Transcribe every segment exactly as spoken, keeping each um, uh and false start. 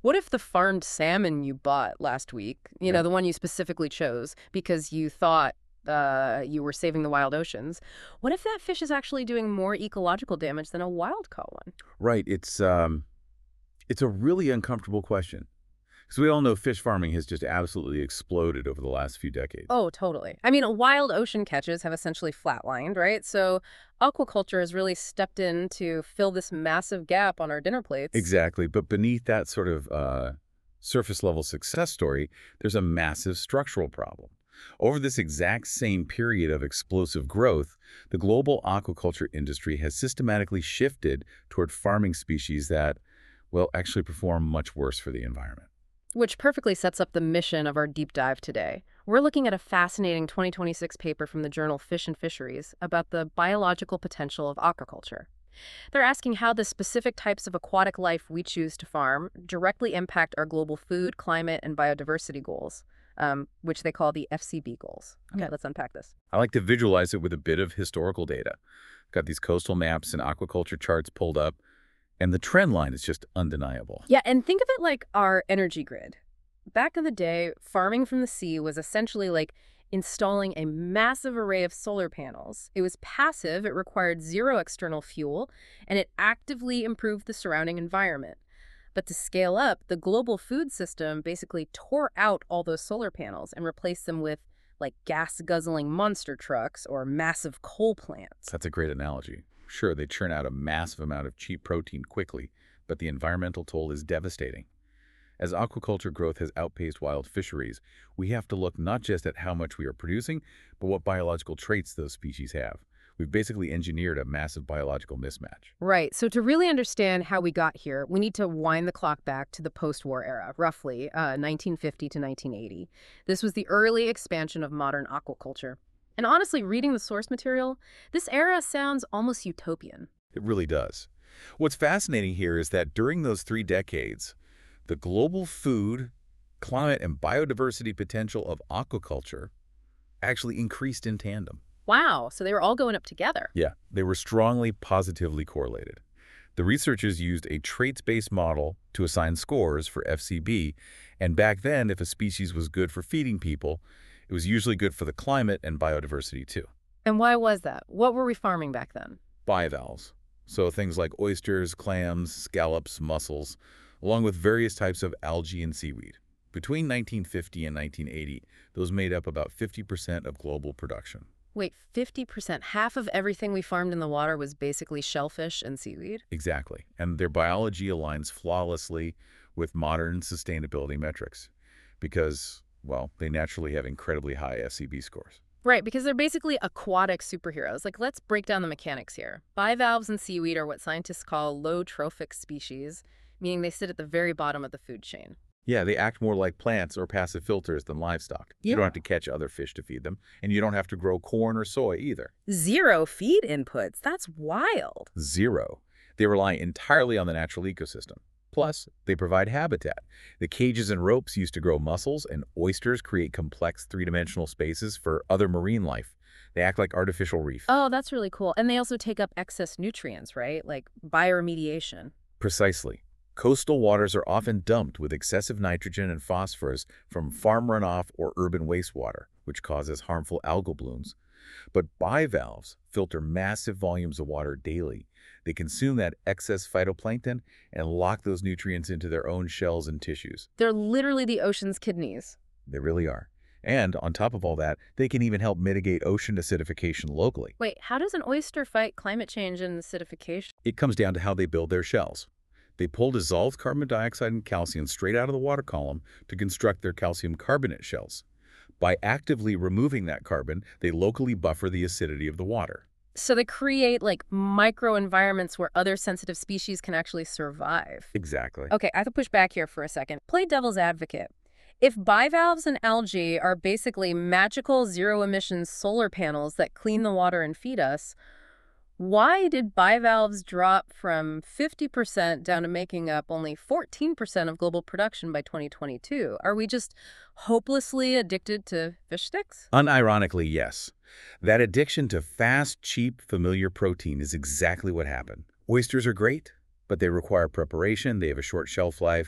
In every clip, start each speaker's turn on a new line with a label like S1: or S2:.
S1: What if the farmed salmon you bought last week, you
S2: Yeah.
S1: know, the one you specifically chose because you thought uh, you were saving the wild oceans, what if that fish is actually doing more ecological damage than a wild-caught one?
S2: Right. It's um, it's a really uncomfortable question because we all know fish farming has just absolutely exploded over the last few decades.
S1: Oh, totally. I mean, wild ocean catches have essentially flatlined, right? So aquaculture has really stepped in to fill this massive gap on our dinner plates.
S2: Exactly. But beneath that sort of uh, surface level success story, there's a massive structural problem. Over this exact same period of explosive growth, the global aquaculture industry has systematically shifted toward farming species that, well, actually perform much worse for the environment.
S1: Which perfectly sets up the mission of our deep dive today. We're looking at a fascinating twenty twenty-six paper from the journal Fish and Fisheries about the biological potential of aquaculture. They're asking how the specific types of aquatic life we choose to farm directly impact our global food, climate, and biodiversity goals, um, which they call the F C B goals. Okay, let's unpack this.
S2: I like to visualize it with a bit of historical data. Got these coastal maps and aquaculture charts pulled up, and the trend line is just undeniable.
S1: Yeah, and think of it like our energy grid. Back in the day, farming from the sea was essentially like installing a massive array of solar panels. It was passive, it required zero external fuel, and it actively improved the surrounding environment. But to scale up, the global food system basically tore out all those solar panels and replaced them with like gas-guzzling monster trucks or massive coal plants.
S2: That's a great analogy. Sure, they churn out a massive amount of cheap protein quickly, but the environmental toll is devastating. As aquaculture growth has outpaced wild fisheries, we have to look not just at how much we are producing, but what biological traits those species have. We've basically engineered a massive biological mismatch.
S1: Right. So to really understand how we got here, we need to wind the clock back to the post-war era, roughly uh, nineteen fifty to nineteen eighty. This was the early expansion of modern aquaculture. And honestly, reading the source material, this era sounds almost utopian.
S2: It really does. What's fascinating here is that during those three decades, the global food, climate, and biodiversity potential of aquaculture actually increased in tandem.
S1: Wow, so they were all going up together.
S2: Yeah, they were strongly positively correlated. The researchers used a traits-based model to assign scores for F C B, and back then, if a species was good for feeding people, it was usually good for the climate and biodiversity too.
S1: And why was that? What were we farming back then?
S2: Bivalves, so things like oysters, clams, scallops, mussels, along with various types of algae and seaweed. Between nineteen fifty and nineteen eighty, those made up about fifty percent of global production.
S1: Wait, fifty percent? Half of everything we farmed in the water was basically shellfish and seaweed?
S2: Exactly. And their biology aligns flawlessly with modern sustainability metrics because, well, they naturally have incredibly high F C B scores.
S1: Right, because they're basically aquatic superheroes. Like, let's break down the mechanics here. Bivalves and seaweed are what scientists call low trophic species, meaning they sit at the very bottom of the food chain.
S2: Yeah, they act more like plants or passive filters than livestock. You
S1: Yeah.
S2: don't have to catch other fish to feed them, and you don't have to grow corn or soy either.
S1: Zero feed inputs. That's wild.
S2: Zero. They rely entirely on the natural ecosystem. Plus, they provide habitat. The cages and ropes used to grow mussels, and oysters create complex three-dimensional spaces for other marine life. They act like artificial reef.
S1: Oh, that's really cool. And they also take up excess nutrients, right? Like bioremediation.
S2: Precisely. Coastal waters are often dumped with excessive nitrogen and phosphorus from farm runoff or urban wastewater, which causes harmful algal blooms. But bivalves filter massive volumes of water daily. They consume that excess phytoplankton and lock those nutrients into their own shells and tissues.
S1: They're literally the ocean's kidneys.
S2: They really are. And on top of all that, they can even help mitigate ocean acidification locally.
S1: Wait, how does an oyster fight climate change and acidification?
S2: It comes down to how they build their shells. They pull dissolved carbon dioxide and calcium straight out of the water column to construct their calcium carbonate shells. By actively removing that carbon, they locally buffer the acidity of the water.
S1: So they create like microenvironments where other sensitive species can actually survive.
S2: Exactly.
S1: Okay, I have to push back here for a second. Play devil's advocate. If bivalves and algae are basically magical zero-emissions solar panels that clean the water and feed us, why did bivalves drop from fifty percent down to making up only fourteen percent of global production by twenty twenty-two? Are we just hopelessly addicted to fish sticks?
S2: Unironically, yes. That addiction to fast, cheap, familiar protein is exactly what happened. Oysters are great, but they require preparation, they have a short shelf life,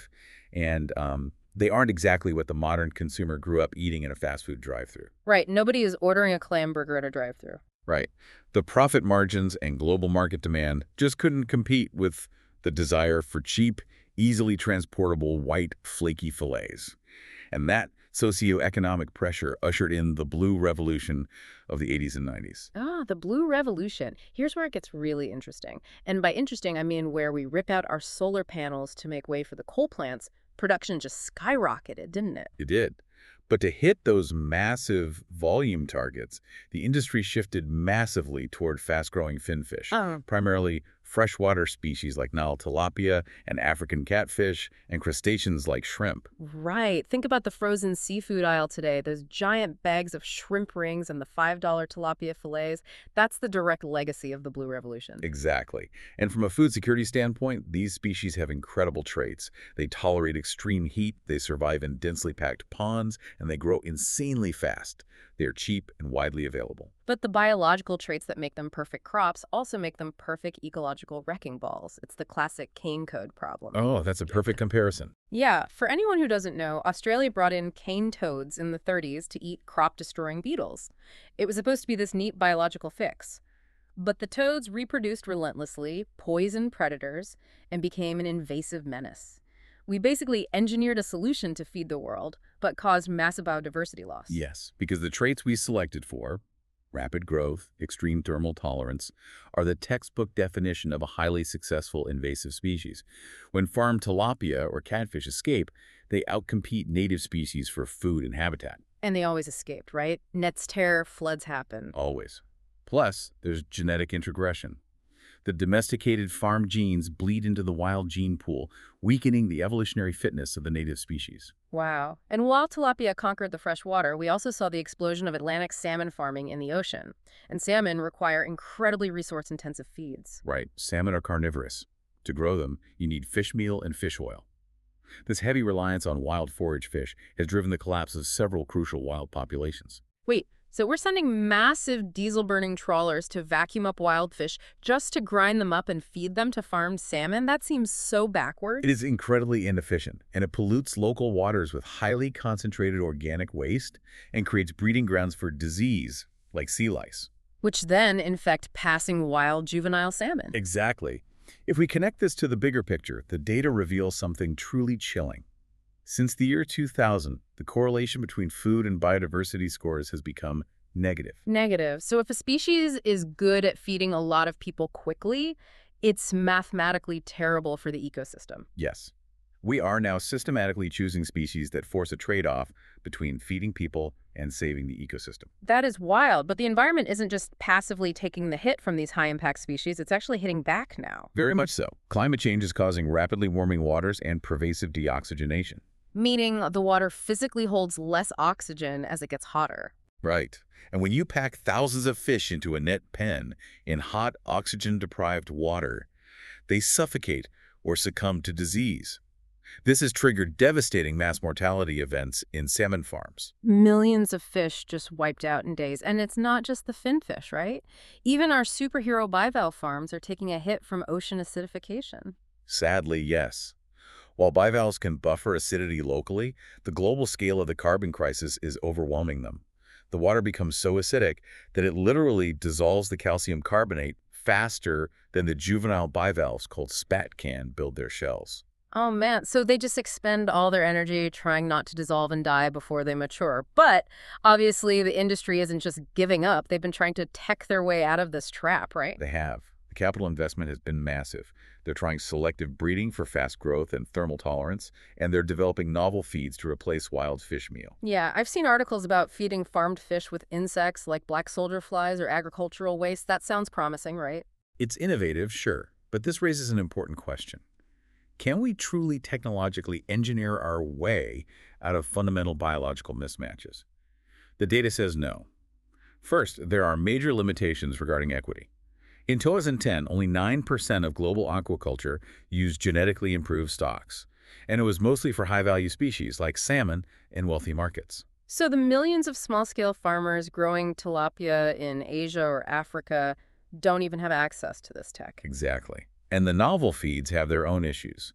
S2: and um, they aren't exactly what the modern consumer grew up eating in a fast food drive-thru.
S1: Right. Nobody is ordering a clam burger at a drive-thru.
S2: Right. The profit margins and global market demand just couldn't compete with the desire for cheap, easily transportable white, flaky fillets. And that socioeconomic pressure ushered in the blue revolution of the eighties and nineties.
S1: Ah, the Blue Revolution. Here's where it gets really interesting. And by interesting, I mean where we rip out our solar panels to make way for the coal plants. Production just skyrocketed, didn't it?
S2: It did. But to hit those massive volume targets, the industry shifted massively toward fast-growing finfish,
S1: Oh.
S2: primarily freshwater species like Nile tilapia and African catfish, and crustaceans like shrimp.
S1: Right. Think about the frozen seafood aisle today. Those giant bags of shrimp rings and the five dollar tilapia fillets. That's the direct legacy of the Blue Revolution.
S2: Exactly. And from a food security standpoint, these species have incredible traits. They tolerate extreme heat, they survive in densely packed ponds, and they grow insanely fast. They are cheap and widely available.
S1: But the biological traits that make them perfect crops also make them perfect ecological wrecking balls. It's the classic cane code problem.
S2: Oh, that's a perfect comparison.
S1: Yeah, for anyone who doesn't know, Australia brought in cane toads in the thirties to eat crop-destroying beetles. It was supposed to be this neat biological fix. But the toads reproduced relentlessly, poisoned predators, and became an invasive menace. We basically engineered a solution to feed the world, but caused massive biodiversity loss.
S2: Yes, because the traits we selected for, rapid growth, extreme thermal tolerance, are the textbook definition of a highly successful invasive species. When farmed tilapia or catfish escape, they outcompete native species for food and habitat.
S1: And they always escaped, right? Nets tear, floods happen.
S2: Always. Plus, there's genetic introgression. The domesticated farm genes bleed into the wild gene pool, weakening the evolutionary fitness of the native species.
S1: Wow. And while tilapia conquered the fresh water, we also saw the explosion of Atlantic salmon farming in the ocean. And salmon require incredibly resource-intensive feeds.
S2: Right. Salmon are carnivorous. To grow them, you need fish meal and fish oil. This heavy reliance on wild forage fish has driven the collapse of several crucial wild populations.
S1: Wait, so we're sending massive diesel-burning trawlers to vacuum up wild fish just to grind them up and feed them to farmed salmon? That seems so backwards.
S2: It is incredibly inefficient, and it pollutes local waters with highly concentrated organic waste and creates breeding grounds for disease, like sea lice.
S1: Which then infect passing wild juvenile salmon.
S2: Exactly. If we connect this to the bigger picture, the data reveals something truly chilling. Since the year two thousand, the correlation between food and biodiversity scores has become negative.
S1: Negative. So if a species is good at feeding a lot of people quickly, it's mathematically terrible for the ecosystem.
S2: Yes. We are now systematically choosing species that force a trade-off between feeding people and saving the ecosystem.
S1: That is wild, but the environment isn't just passively taking the hit from these high-impact species, it's actually hitting back now.
S2: Very much so. Climate change is causing rapidly warming waters and pervasive deoxygenation.
S1: Meaning the water physically holds less oxygen as it gets hotter.
S2: Right. And when you pack thousands of fish into a net pen in hot, oxygen-deprived water, they suffocate or succumb to disease. This has triggered devastating mass mortality events in salmon farms.
S1: Millions of fish just wiped out in days. And it's not just the finfish, right? Even our superhero bivalve farms are taking a hit from ocean acidification.
S2: Sadly, yes. While bivalves can buffer acidity locally, the global scale of the carbon crisis is overwhelming them. The water becomes so acidic that it literally dissolves the calcium carbonate faster than the juvenile bivalves called spat can build their shells.
S1: Oh man, so they just expend all their energy trying not to dissolve and die before they mature. But obviously the industry isn't just giving up. They've been trying to tech their way out of this trap, right?
S2: They have. The capital investment has been massive. They're trying selective breeding for fast growth and thermal tolerance, and they're developing novel feeds to replace wild fish meal.
S1: Yeah, I've seen articles about feeding farmed fish with insects like black soldier flies or agricultural waste. That sounds promising, right?
S2: It's innovative, sure, but this raises an important question. Can we truly technologically engineer our way out of fundamental biological mismatches? The data says no. First, there are major limitations regarding equity. In two thousand ten, only nine percent of global aquaculture used genetically improved stocks, and it was mostly for high-value species like salmon in wealthy markets.
S1: So the millions of small-scale farmers growing tilapia in Asia or Africa don't even have access to this tech.
S2: Exactly. And the novel feeds have their own issues.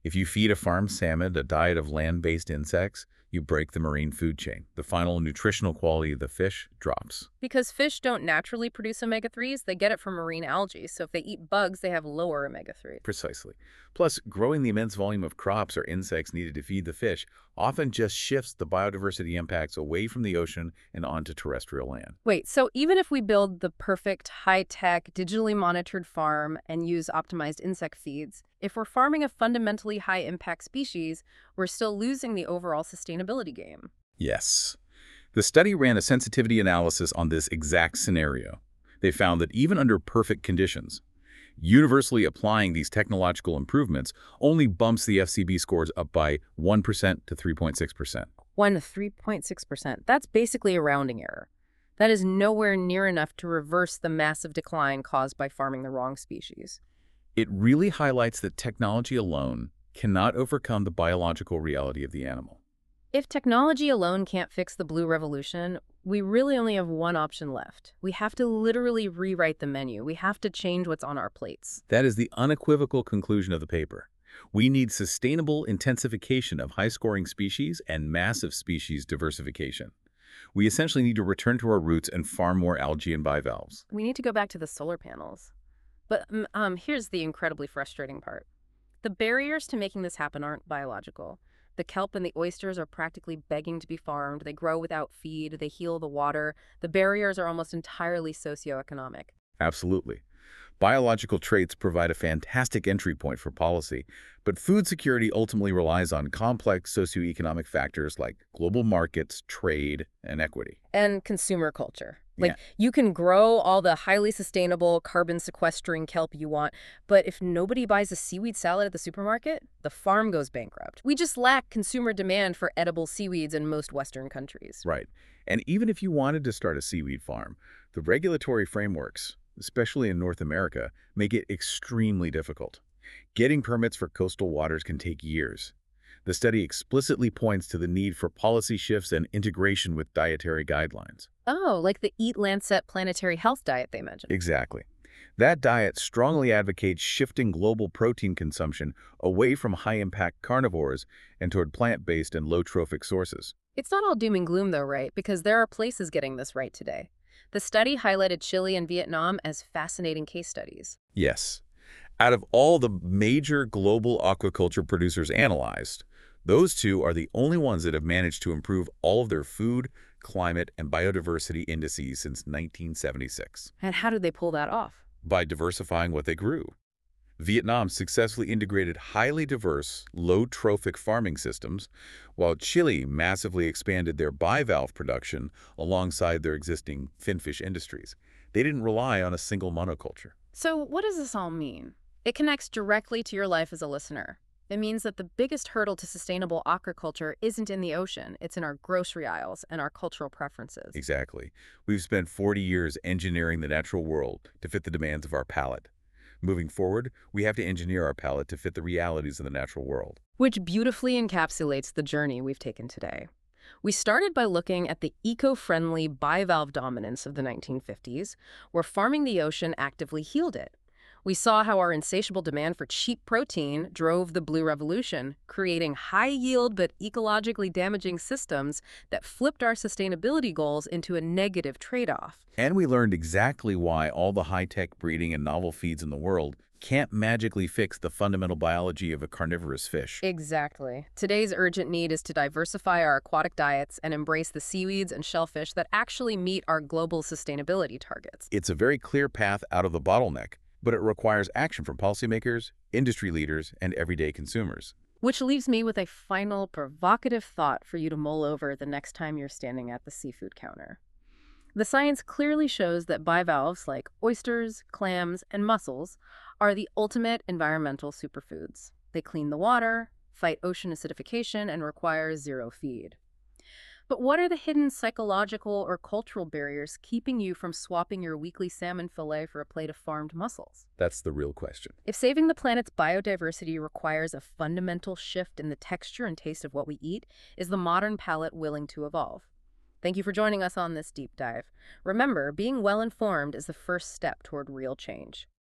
S2: If you feed a farmed salmon a diet of land-based insects, you break the marine food chain. The final nutritional quality of the fish drops.
S1: Because fish don't naturally produce omega threes, they get it from marine algae. So if they eat bugs, they have lower omega three.
S2: Precisely. Plus, growing the immense volume of crops or insects needed to feed the fish often just shifts the biodiversity impacts away from the ocean and onto terrestrial land.
S1: Wait, so even if we build the perfect, high-tech, digitally monitored farm and use optimized insect feeds, if we're farming a fundamentally high-impact species, we're still losing the overall sustainability game.
S2: Yes. The study ran a sensitivity analysis on this exact scenario. They found that even under perfect conditions, universally applying these technological improvements only bumps the F C B scores up by one percent to three point six percent.
S1: one to three point six percent. That's basically a rounding error. That is nowhere near enough to reverse the massive decline caused by farming the wrong species.
S2: It really highlights that technology alone cannot overcome the biological reality of the animal.
S1: If technology alone can't fix the blue revolution, we really only have one option left. We have to literally rewrite the menu. We have to change what's on our plates.
S2: That is the unequivocal conclusion of the paper. We need sustainable intensification of high-scoring species and massive species diversification. We essentially need to return to our roots and farm more algae and bivalves.
S1: We need to go back to the solar panels. But um, um, here's the incredibly frustrating part. The barriers to making this happen aren't biological. The kelp and the oysters are practically begging to be farmed. They grow without feed. They heal the water. The barriers are almost entirely socioeconomic.
S2: Absolutely. Biological traits provide a fantastic entry point for policy, but food security ultimately relies on complex socioeconomic factors like global markets, trade, and equity.
S1: And consumer culture. Like,
S2: Yeah.
S1: you can grow all the highly sustainable carbon sequestering kelp you want, but if nobody buys a seaweed salad at the supermarket, the farm goes bankrupt. We just lack consumer demand for edible seaweeds in most Western countries.
S2: Right. And even if you wanted to start a seaweed farm, the regulatory frameworks, especially in North America, make it extremely difficult. Getting permits for coastal waters can take years. The study explicitly points to the need for policy shifts and integration with dietary guidelines.
S1: Oh, like the Eat Lancet planetary health diet they mentioned.
S2: Exactly. That diet strongly advocates shifting global protein consumption away from high-impact carnivores and toward plant-based and low-trophic sources.
S1: It's not all doom and gloom though, right? Because there are places getting this right today. The study highlighted Chile and Vietnam as fascinating case studies.
S2: Yes. Out of all the major global aquaculture producers analyzed, those two are the only ones that have managed to improve all of their food, climate, and biodiversity indices since nineteen seventy-six.
S1: And how did they pull that off?
S2: By diversifying what they grew. Vietnam successfully integrated highly diverse, low-trophic farming systems, while Chile massively expanded their bivalve production alongside their existing finfish industries. They didn't rely on a single monoculture.
S1: So what does this all mean? It connects directly to your life as a listener. It means that the biggest hurdle to sustainable aquaculture isn't in the ocean. It's in our grocery aisles and our cultural preferences.
S2: Exactly. We've spent forty years engineering the natural world to fit the demands of our palate. Moving forward, we have to engineer our palate to fit the realities of the natural world.
S1: Which beautifully encapsulates the journey we've taken today. We started by looking at the eco-friendly bivalve dominance of the nineteen fifties, where farming the ocean actively healed it. We saw how our insatiable demand for cheap protein drove the blue revolution, creating high-yield but ecologically damaging systems that flipped our sustainability goals into a negative trade-off.
S2: And we learned exactly why all the high-tech breeding and novel feeds in the world can't magically fix the fundamental biology of a carnivorous fish.
S1: Exactly. Today's urgent need is to diversify our aquatic diets and embrace the seaweeds and shellfish that actually meet our global sustainability targets.
S2: It's a very clear path out of the bottleneck, but it requires action from policymakers, industry leaders, and everyday consumers.
S1: Which leaves me with a final provocative thought for you to mull over the next time you're standing at the seafood counter. The science clearly shows that bivalves like oysters, clams, and mussels are the ultimate environmental superfoods. They clean the water, fight ocean acidification, and require zero feed. But what are the hidden psychological or cultural barriers keeping you from swapping your weekly salmon fillet for a plate of farmed mussels?
S2: That's the real question.
S1: If saving the planet's biodiversity requires a fundamental shift in the texture and taste of what we eat, is the modern palate willing to evolve? Thank you for joining us on this deep dive. Remember, being well-informed is the first step toward real change.